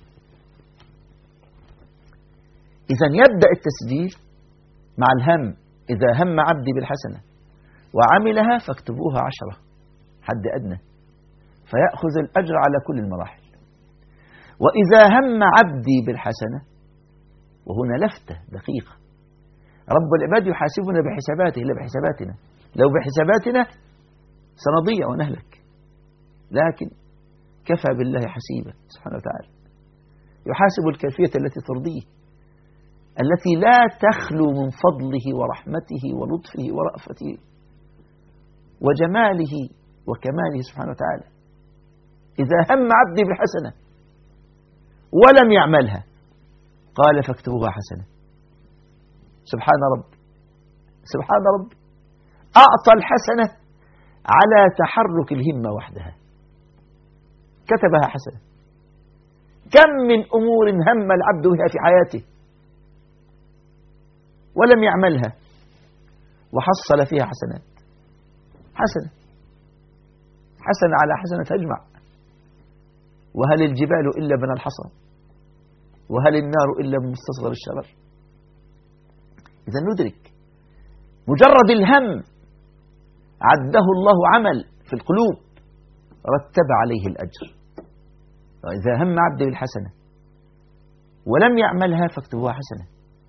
إذن يبدأ التسجيل مع الهم. إذا هم عبدي بالحسنة وعملها فاكتبوها 10 حد أدنى، فيأخذ الأجر على كل المراحل. وإذا هم عبدي بالحسنة، وهنا لفتة دقيقة، رب العباد يحاسبنا بحساباته لا بحساباتنا. لو بحساباتنا سنضيع ونهلك، لكن كفى بالله حسيبا سبحانه وتعالى. يحاسب الكيفية التي ترضيه، التي لا تخلو من فضله ورحمته ولطفه ورأفته وجماله وكماله سبحانه وتعالى. إذا هم عبدي بالحسنة ولم يعملها قال فاكتبوها حسنة. سبحان ربي، سبحان ربي، أعطى الحسنة على تحرك الهمة وحدها، كتبها حسنة. كم من أمور هم العبد بها في حياته ولم يعملها وحصل فيها حسنات. حسنة على حسنة تجمع. وهل الجبال إلا من الحصى؟ وهل النار إلا من مستصغر الشرر؟ إذا ندرك مجرد الهم عده الله عمل في القلوب رتب عليه الأجر. وإذا هم عبد بالحسنة ولم يعملها فاكتبوها حسنة.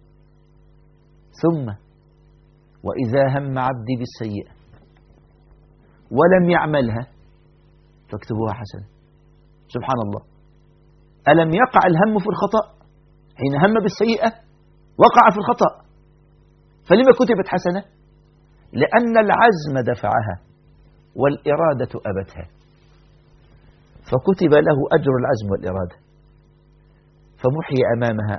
ثم وإذا هم عبدي بالسيئة ولم يعملها فاكتبوها حسنة. سبحان الله، ألم يقع الهم في الخطأ؟ حين هم بالسيئة وقع في الخطأ، فلما كتبت حسنة؟ لأن العزم دفعها والإرادة أبتها، فكتب له أجر العزم والإرادة، فمحي أمامها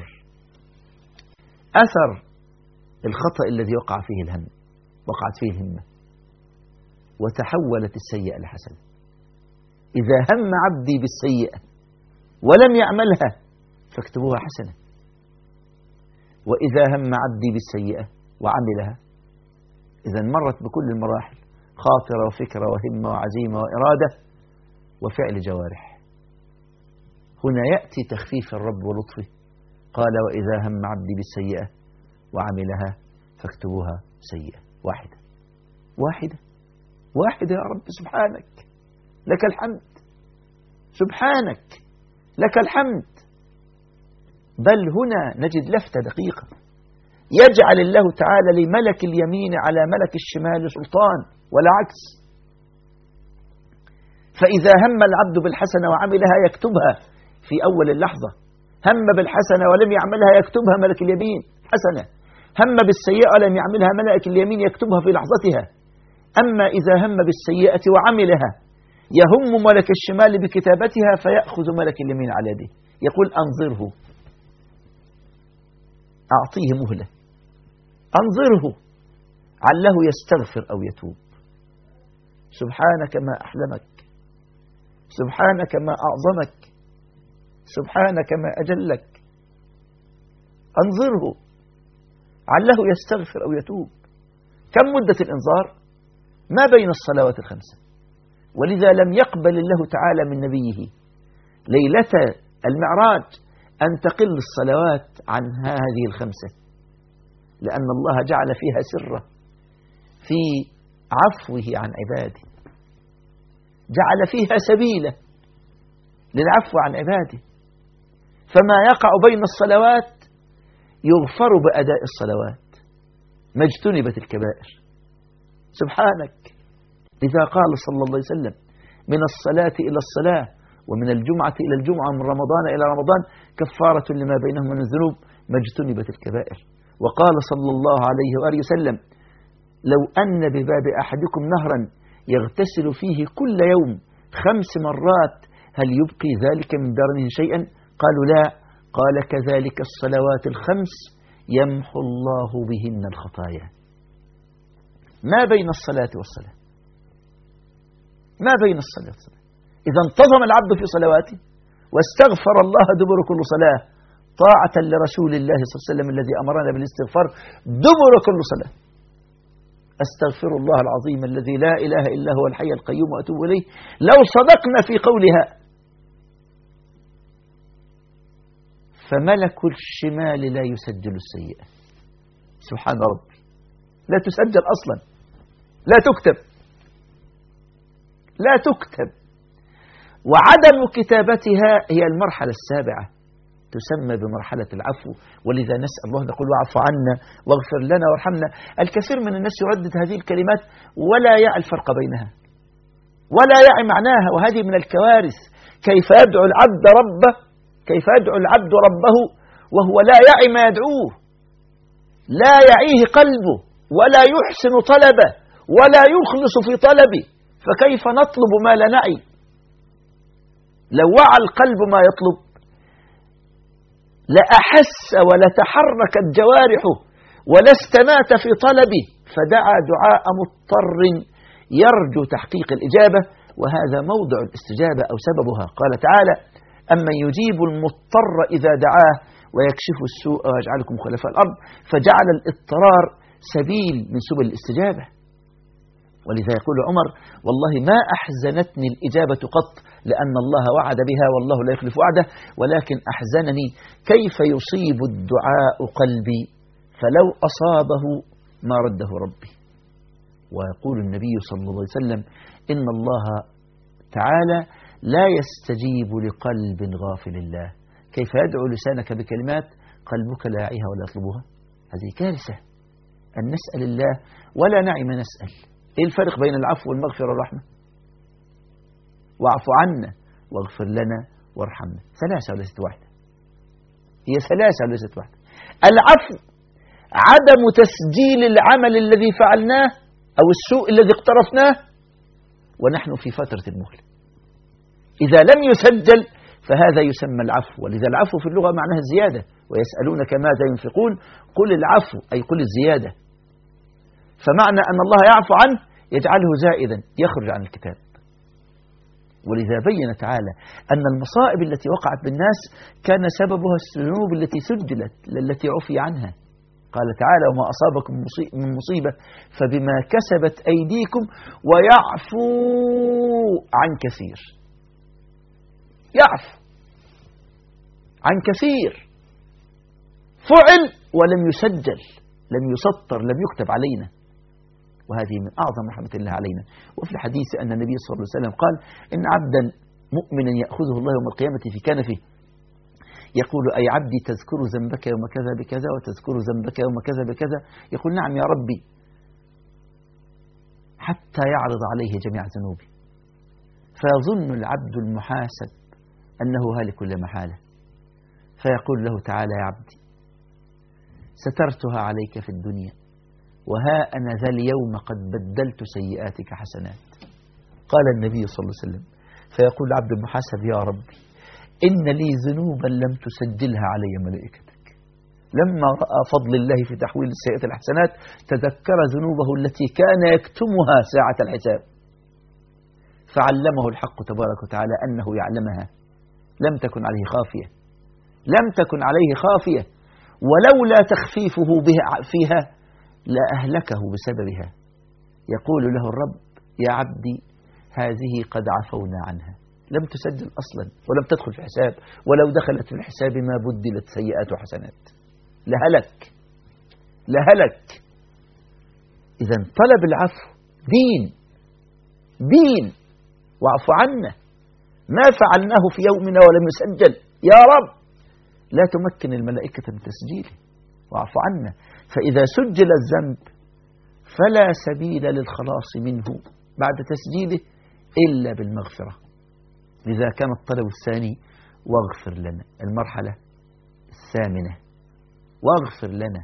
أثر الخطأ الذي وقع فيه الهم، وقعت فيه الهمة، وتحولت السيئة لحسنة. إذا هم عبدي بالسيئة ولم يعملها فاكتبوها حسنة. وإذا هم عبدي بالسيئة وعملها، إذا مرت بكل المراحل، خاطرة وفكرة وهمة وعزيمة وإرادة وفعل جوارح. هنا يأتي تخفيف الرب ولطفه، قال وإذا هم عبدي بالسيئة وعملها فاكتبوها سيئة. واحدة يا رب، سبحانك لك الحمد، سبحانك لك الحمد. بل هنا نجد لفتة دقيقة، يجعل الله تعالى لملك اليمين على ملك الشمال سلطان ولا عكس. فإذا هم العبد بالحسنة وعملها يكتبها في أول اللحظة، هم بالحسنة ولم يعملها يكتبها ملك اليمين حسنة، هم بالسيئة ولم يعملها ملك اليمين يكتبها في لحظتها. أما إذا هم بالسيئة وعملها يهم ملك الشمال بكتابتها فيأخذ ملك اليمين على يده، يقول أنظره، أعطيه مهلة، أنظره عله يستغفر أو يتوب. سبحانك ما أحلمك، سبحانك ما أعظمك، سبحانك ما أجلك. أنظره عله يستغفر أو يتوب. كم مدة الإنظار؟ ما بين الصلوات الخمسة. ولذا لم يقبل الله تعالى من نبيه ليلة المعراج أن تقل الصلوات عن هذه الخمسة، لأن الله جعل فيها سرة في عفوه عن عباده، جعل فيها سبيلا للعفو عن عباده. فما يقع بين الصلوات يغفر بأداء الصلوات ما اجتنبت الكبائر. سبحانك. إذا قال صلى الله عليه وسلم من الصلاة إلى الصلاة ومن الجمعة إلى الجمعة ومن رمضان إلى رمضان كفارة لما بينهم من الذنوب ما اجتنبت الكبائر. وقال صلى الله عليه وآله وسلم لو أن بباب أحدكم نهرا يغتسل فيه كل يوم 5 مرات هل يبقي ذلك من درنه شيئا؟ قالوا لا. قال كذلك الصلوات ال5 يمحو الله بهن الخطايا. ما بين الصلاة والصلاة، ما بين الصلاة والصلاة. إذا انتظم العبد في صلواته واستغفر الله دبر كل صلاة طاعة لرسول الله صلى الله عليه وسلم الذي أمرنا بالاستغفار دبر كل صلاة. أستغفر الله العظيم الذي لا إله إلا هو الحي القيوم وأتوب إليه. لو صدقنا في قولها فملك الشمال لا يسجل السيئة. سبحان ربي، لا تسجل أصلا، لا تكتب، لا تكتب. وعدم كتابتها هي المرحلة السابعة، تسمى بمرحلة العفو. ولذا نسأل الله نقول واعف عنا واغفر لنا وارحمنا. الكثير من الناس يردد هذه الكلمات ولا يعي الفرق بينها ولا يعي معناها، وهذه من الكوارث. كيف يدعو العبد ربه، كيف يدعو العبد ربه وهو لا يعي ما يدعوه، لا يعيه قلبه ولا يحسن طلبه ولا يخلص في طلبه، فكيف نطلب ما لا نعي؟ لو وعى القلب ما يطلب لأحس ولتحركت جوارحه ولاستمات في طلبه، فدعا دعاء مضطر يرجو تحقيق الإجابة، وهذا موضع الاستجابة أو سببها. قال تعالى أما يجيب المضطر إذا دعاه ويكشف السوء ويجعلكم خلفاء الأرض، فجعل الاضطرار سبيل من سبل الاستجابة. ولذا يقول عمر: والله ما أحزنتني الإجابة قط، لأن الله وعد بها والله لا يخلف وعده، ولكن أحزنني كيف يصيب الدعاء قلبي فلو أصابه ما رده ربي. ويقول النبي صلى الله عليه وسلم: إن الله تعالى لا يستجيب لقلب غافل الله. كيف يدعو لسانك بكلمات قلبك لا يعيها ولا يطلبها؟ هذه كارثة. أن نسأل الله ولا نعي ما نسأل. إيه الفرق بين العفو والمغفرة والرحمة؟ واعف عنا واغفر لنا وارحمنا، ثلاثة وليست واحدة. هي ثلاثة وليست واحدة. العفو عدم تسجيل العمل الذي فعلناه أو السوء الذي اقترفناه ونحن في فترة المهلة. إذا لم يسجل فهذا يسمى العفو. ولذا العفو في اللغة معناها الزيادة. ويسألونك ماذا ينفقون قل العفو، أي قل الزيادة. فمعنى أن الله يعفو عنه يجعله زائدا يخرج عن الكتاب. ولذا بين تعالى أن المصائب التي وقعت بالناس كان سببها الذنوب التي سجلت التي عفي عنها. قال تعالى: وما أصابكم من مصيبة فبما كسبت أيديكم ويعفو عن كثير. يعفو عن كثير فعل ولم يسجل، لم يسطر، لم يكتب علينا. وهذه من أعظم رحمة الله علينا. وفي الحديث أن النبي صلى الله عليه وسلم قال: إن عبدا مؤمنا يأخذه الله يوم القيامة في كنفه يقول: أي عبدي تذكر ذنبك يوم كذا بكذا وتذكر ذنبك يوم كذا بكذا؟ يقول: نعم يا ربي، حتى يعرض عليه جميع ذنوبي، فيظن العبد المحاسب أنه هالك لا محالة، فيقول له تعالى: يا عبدي سترتها عليك في الدنيا، وها أنا ذا اليوم قد بدلت سيئاتك حسنات. قال النبي صلى الله عليه وسلم: فيقول العبد المحاسب: يا ربي إن لي ذنوبا لم تسجلها علي ملائكتك. لما رأى فضل الله في تحويل السيئات الحسنات تذكر ذنوبه التي كان يكتمها ساعة الحساب، فعلمه الحق تبارك وتعالى أنه يعلمها، لم تكن عليه خافية، لم تكن عليه خافية، ولولا تخفيفه فيها لأهلكه بسببها. يقول له الرب: يا عبدي هذه قد عفونا عنها، لم تسجل أصلا ولم تدخل في الحساب، ولو دخلت في الحساب ما بدلت سيئات وحسنات، لهلك لهلك. إذا طلب العفو دين واعف عنا، ما فعلناه في يومنا ولم يسجل يا رب لا تمكن الملائكة من تسجيله، واعف عنا. فإذا سجل الذنب فلا سبيل للخلاص منه بعد تسجيله إلا بالمغفرة. لذا كان الطلب الثاني: واغفر لنا. المرحلة الثامنة: واغفر لنا.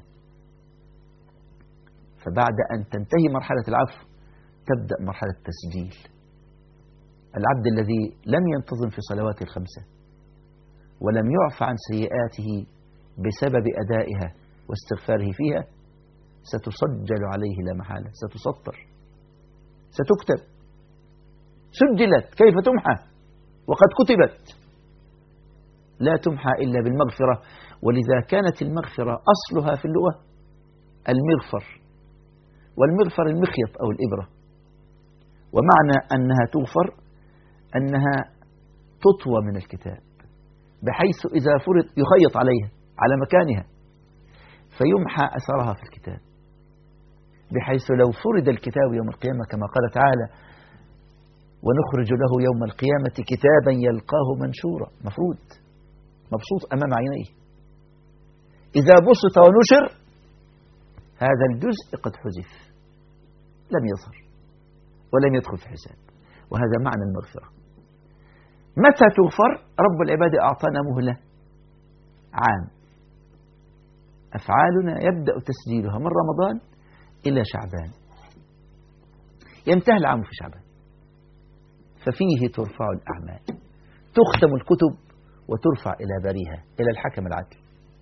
فبعد أن تنتهي مرحلة العفو تبدأ مرحلة التسجيل. العبد الذي لم ينتظم في صلواته الخمسة ولم يعف عن سيئاته بسبب أدائها واستغفاره فيها ستسجل عليه لا محالة، ستسطر، ستكتب، سجلت. كيف تمحى وقد كتبت؟ لا تمحى إلا بالمغفرة. ولذا كانت المغفرة أصلها في اللغة المغفر، والمغفر المخيط أو الإبرة. ومعنى أنها تغفر أنها تطوى من الكتاب، بحيث إذا فرض يخيط عليها على مكانها فيمحى أثرها في الكتاب، بحيث لو فرض الكتاب يوم القيامة كما قال تعالى: ونخرج له يوم القيامة كتابا يلقاه منشورا، مفروض مبسوط أمام عينيه، إذا بسط ونشر هذا الجزء قد حذف، لم يظهر ولم يدخل في حساب. وهذا معنى المغفرة. متى تغفر؟ رب العباد أعطانا مهلة عام، أفعالنا يبدأ تسجيلها من رمضان إلى شعبان، ينتهي العام في شعبان، ففيه ترفع الأعمال، تختم الكتب وترفع إلى بريها، إلى الحكم العدل.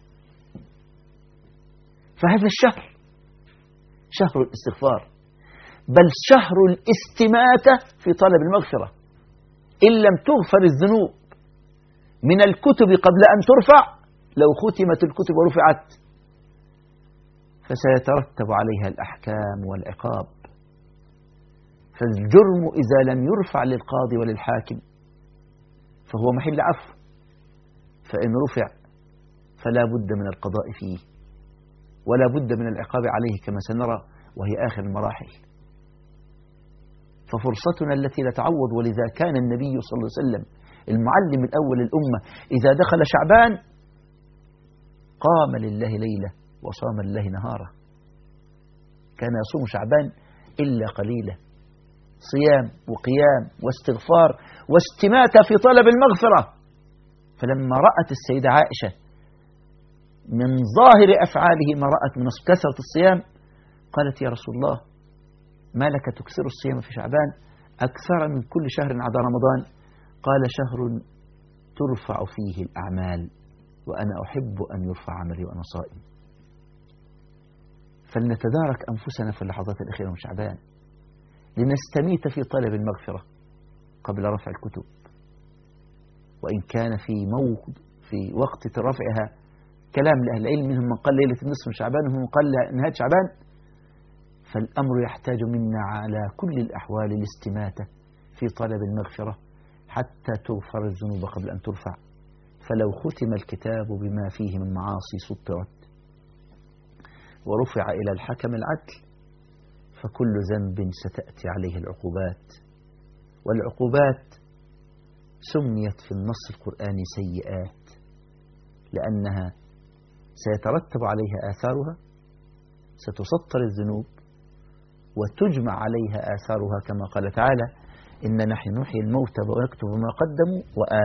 فهذا الشهر شهر الاستغفار، بل شهر الاستماتة في طلب المغفرة. إن لم تغفر الذنوب من الكتب قبل أن ترفع لو ختمت الكتب ورفعت فسيترتب عليها الأحكام والعقاب. فالجرم إذا لم يرفع للقاضي وللحاكم فهو محل عفو، فإن رفع فلا بد من القضاء فيه ولا بد من العقاب عليه كما سنرى، وهي آخر المراحل. ففرصتنا التي لا تعوض. ولذا كان النبي صلى الله عليه وسلم المعلم الأول للأمة إذا دخل شعبان قام لله ليلة وصام لله نهارا. كان يصوم شعبان إلا قليلا، صيام وقيام واستغفار واستماتة في طلب المغفرة. فلما رأت السيدة عائشة من ظاهر أفعاله ما رأت من كثرة الصيام قالت يا رسول الله ما لك تكثر الصيام في شعبان أكثر من كل شهر عدا رمضان؟ قال شهر ترفع فيه الأعمال وأنا أحب أن يرفع عملي وأنا صائم. فلنتدارك أنفسنا في اللحظات الأخيرة من شعبان لنستميت في طلب المغفرة قبل رفع الكتب. وإن كان في وقت رفعها كلام لأهل العلم، منهم من قال ليلة النصف من شعبان ومنهم من قال نهاية شعبان، فالأمر يحتاج منا على كل الأحوال الاستماتة في طلب المغفرة حتى تغفر الذنوب قبل أن ترفع. فلو ختم الكتاب بما فيه من معاصي سطرت ورفع إلى الحكم العدل فكل ذنب ستأتي عليه العقوبات. والعقوبات سميت في النص القرآني سيئات لأنها سيترتب عليها آثارها، ستسطر الذنوب وتجمع عليها آثارها كما قال تعالى إن نحن نحيي الموتى ونكتب ما قدموا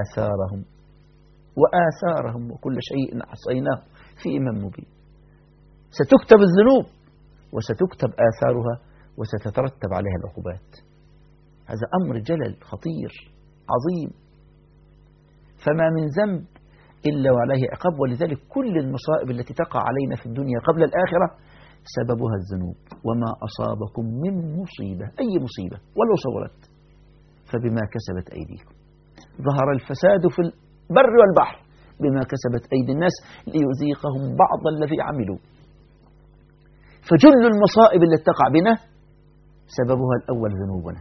وآثارهم وكل شيء أحصيناه في إمام مبين. ستكتب الذنوب وستكتب آثارها وستترتب عليها العقوبات. هذا أمر جلل خطير عظيم. فما من ذنب إلا وعليه عقاب. ولذلك كل المصائب التي تقع علينا في الدنيا قبل الآخرة سببها الذنوب. وما أصابكم من مصيبة، أي مصيبة ولو صورت، فبما كسبت أيديكم. ظهر الفساد في البر والبحر بما كسبت أيدي الناس ليذيقهم بعض الذي عملوا. فجل المصائب التي تقع بنا سببها الأول ذنوبنا.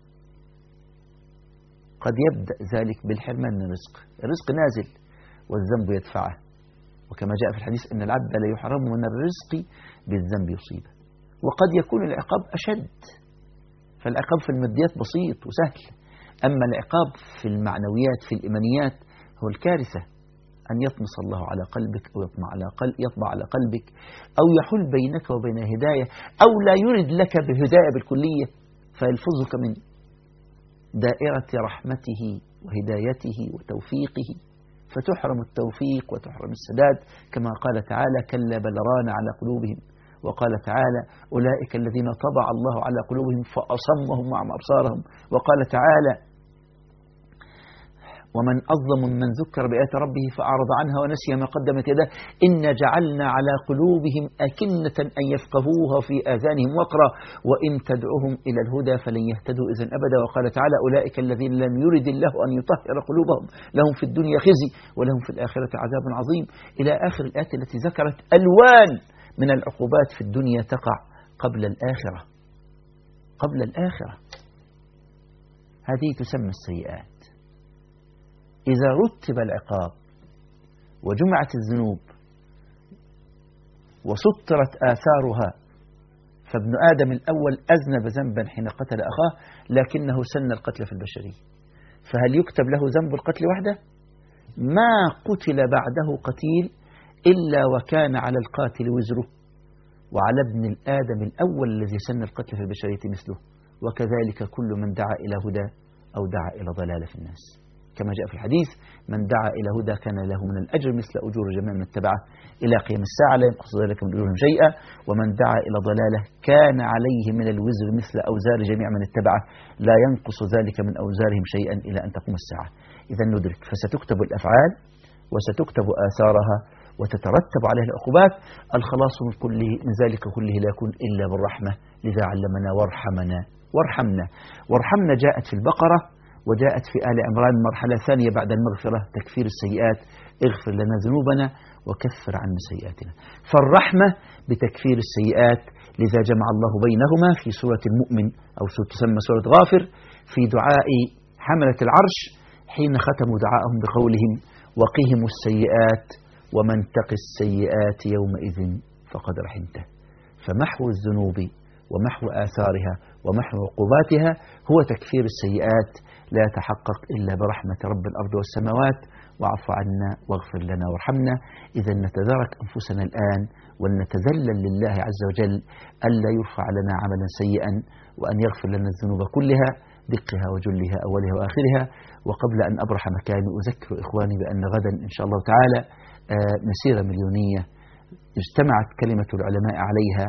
قد يبدأ ذلك بالحرمان من الرزق نازل والذنب يدفعه، وكما جاء في الحديث أن العبد لا يحرم من الرزق بالذنب يصيبه. وقد يكون العقاب أشد، فالعقاب في الماديات بسيط وسهل، أما العقاب في المعنويات في الإيمانيات هو الكارثة. أن يطمس الله على قلبك أو يطبع على قلبك أو يحل بينك وبين هداية أو لا يرد لك بهداية بالكلية فيلفظك من دائرة رحمته وهدايته وتوفيقه فتحرم التوفيق وتحرم السداد كما قال تعالى كلا بل ران على قلوبهم. وقال تعالى أولئك الذين طبع الله على قلوبهم فأصمهم وأعمى أبصارهم. وقال تعالى ومن أظلم من ذكر بآيات ربه فأعرض عنها ونسي ما قدمت يداه إنا جعلنا على قلوبهم أكنة أن يفقهوها في آذانهم وقرا وإن تدعوهم إلى الهدى فلن يهتدوا إذن أبدا. وقال تعالى أولئك الذين لم يرد الله أن يطهر قلوبهم لهم في الدنيا خزي ولهم في الآخرة عذاب عظيم، إلى آخر الآيات التي ذكرت ألوان من العقوبات في الدنيا تقع قبل الآخرة. قبل الآخرة هذه تسمى السيئات. إذا رتب العقاب وجمعت الذنوب وسطرت آثارها فابن آدم الأول أذنب ذنبا حين قتل أخاه لكنه سن القتل في البشرية، فهل يكتب له ذنب القتل وحده؟ ما قتل بعده قتيل إلا وكان على القاتل وزره وعلى ابن الآدم الأول الذي سن القتل في البشرية مثله. وكذلك كل من دعا إلى هدى أو دعا إلى ضلالة في الناس كما جاء في الحديث من دعا إلى هدى كان له من الأجر مثل أجور جميع من اتبعه إلى قيام الساعة لا ينقص ذلك من أجورهم شيئا ومن دعا إلى ضلالة كان عليه من الوزر مثل أوزار جميع من اتبعه لا ينقص ذلك من أوزارهم شيئا إلى أن تقوم الساعة. إذا ندرك فستكتب الأفعال وستكتب آثارها وتترتب عليها العقوبات. الخلاص من ذلك كله لا يكون إلا بالرحمة. لذا علمنا وارحمنا وارحمنا. وارحمنا جاءت في البقرة وجاءت في آل عمران مرحلة ثانية بعد المغفرة تكفير السيئات، اغفر لنا ذنوبنا وكفر عنا سيئاتنا. فالرحمة بتكفير السيئات، لذا جمع الله بينهما في سورة المؤمن أو تسمى سورة غافر في دعاء حملة العرش حين ختموا دعاءهم بقولهم وقهم السيئات ومن تق السيئات يومئذ فقد رحمته. فمحو الذنوب ومحو آثارها ومحو عقوباتها هو تكفير السيئات، لا يتحقق إلا برحمة رب الأرض والسماوات. واعف عنا واغفر لنا وارحمنا. إذا نتدارك أنفسنا الآن ولنتذلل لله عز وجل ألا يرفع لنا عملا سيئا، وأن يغفر لنا الذنوب كلها دقها وجلها أولها وآخرها. وقبل أن أبرح مكاني أذكر إخواني بأن غدا إن شاء الله تعالى مسيرة مليونية اجتمعت كلمة العلماء عليها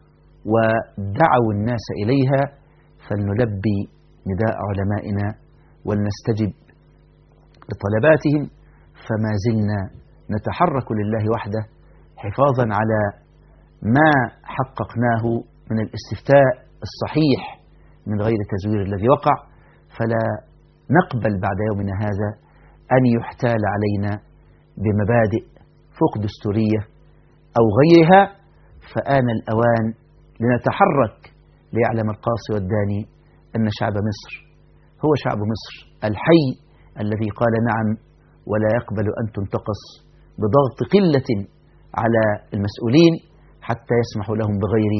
ودعوا الناس إليها، فلنلبي نداء علمائنا ولنستجب لطلباتهم. فما زلنا نتحرك لله وحده حفاظا على ما حققناه من الاستفتاء الصحيح من غير تزوير الذي وقع. فلا نقبل بعد يومنا هذا أن يحتال علينا بمبادئ فوق دستورية أو غيرها. فآن الأوان لنتحرك ليعلم القاصي والداني أن شعب مصر هو شعب مصر الحي الذي قال نعم ولا يقبل أن تنتقص بضغط قلة على المسؤولين حتى يسمحوا لهم بغير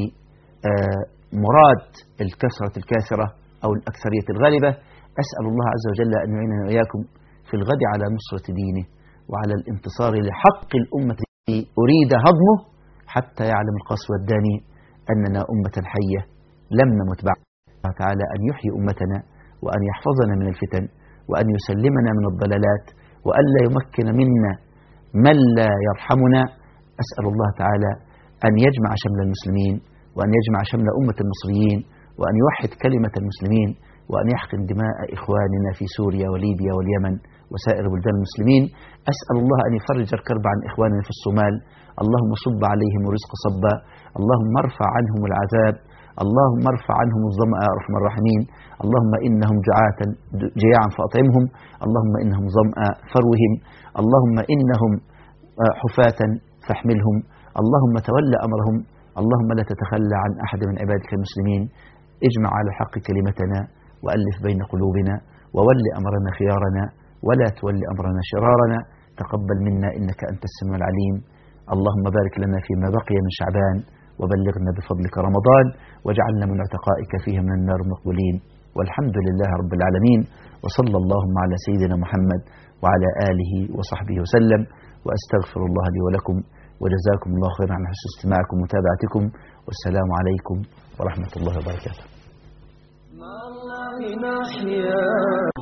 مراد الكثرة الكاثرة أو الأكثرية الغالبة. أسأل الله عز وجل أن يعيننا وإياكم في الغد على نصرة دينه وعلى الانتصار لحق الأمة التي أريد هضمه، حتى يعلم القاصي والداني أننا أمة حية لم نمت بعد. الله تعالى أن يحيي أمتنا وأن يحفظنا من الفتن وأن يسلمنا من الضلالات وأن لا يمكن منا من لا يرحمنا. أسأل الله تعالى أن يجمع شمل المسلمين وأن يجمع شمل أمة المصريين وأن يوحد كلمة المسلمين وأن يحقن دماء إخواننا في سوريا وليبيا واليمن وسائر بلدان المسلمين. أسأل الله أن يفرج الكرب عن إخواننا في الصومال. اللهم صب عليهم الرزق صبا، اللهم ارفع عنهم العذاب، اللهم ارفع عنهم الظمأ يا أرحم الراحمين. اللهم إنهم جياعا فأطعمهم، اللهم إنهم ظمأ فروهم، اللهم إنهم حفاة فاحملهم، اللهم تولى أمرهم، اللهم لا تتخلى عن أحد من عبادك المسلمين. اجمع على الحق كلمتنا وألف بين قلوبنا وول أمرنا خيارنا ولا تول أمرنا شرارنا. تقبل منا إنك أنت السميع العليم. اللهم بارك لنا فيما بقي من شعبان وبلغنا بفضلك رمضان واجعلنا من عتقائك فيه من النار مقبولين. والحمد لله رب العالمين، وصلى اللهم على سيدنا محمد وعلى آله وصحبه وسلم. وأستغفر الله لي ولكم، وجزاكم الله خيرا عن حسن استماعكم ومتابعتكم، والسلام عليكم ورحمة الله وبركاته.